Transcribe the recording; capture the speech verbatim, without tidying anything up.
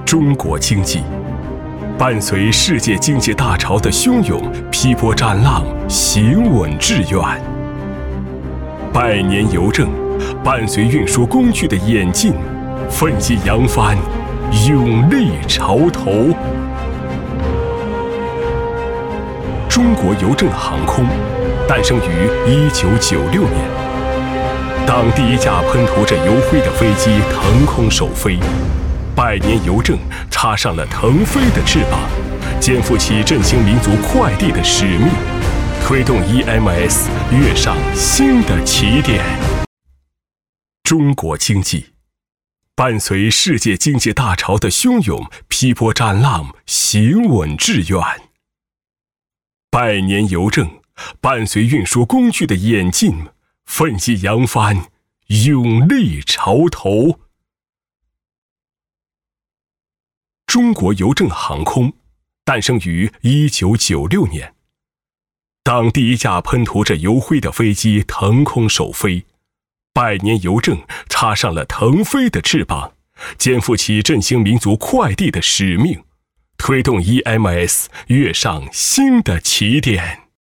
中国经济伴随世界经济大潮的汹涌，劈波斩浪，行稳致远。百年邮政伴随运输工具的演进，奋起扬帆，勇立潮头。中国邮政航空诞生于一九九六年，当第一架喷涂着油灰的飞机腾空首飞，百年邮政插上了腾飞的翅膀，肩负起振兴民族快递的使命，推动 E M S 跃上新的起点。中国经济伴随世界经济大潮的汹涌，劈波斩浪，行稳致远。百年邮政伴随运输工具的演进，奋起扬帆，勇立潮头。中国邮政航空诞生于一九九六年，当第一架喷涂着油灰的飞机腾空首飞，百年邮政插上了腾飞的翅膀，肩负起振兴民族快递的使命，推动 E M S 跃上新的起点。